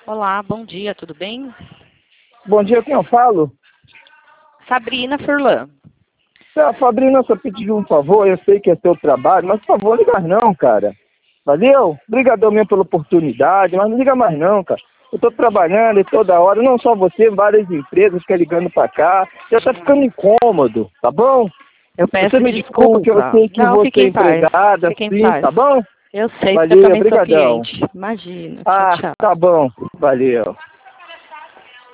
Olá, bom dia, tudo bem? Bom dia, quem eu falo? Sabrina Furlan. Fabrina, só pedir um favor, eu sei que é seu trabalho, mas por favor, liga não, cara. Valeu? Obrigadão mesmo pela oportunidade, mas não liga mais não, cara. Eu tô trabalhando e toda hora, não só você, várias empresas ficam ligando pra cá, já tá ficando incômodo, tá bom? Eu peço Você me desculpa que eu sei que Não, você fique é em paz. empregada, Fique em sim, paz. tá bom? Eu sei, porque eu Valeu, também sou obrigadão. cliente. Imagina. Tchau, Ah, tchau. tá bom, valeu.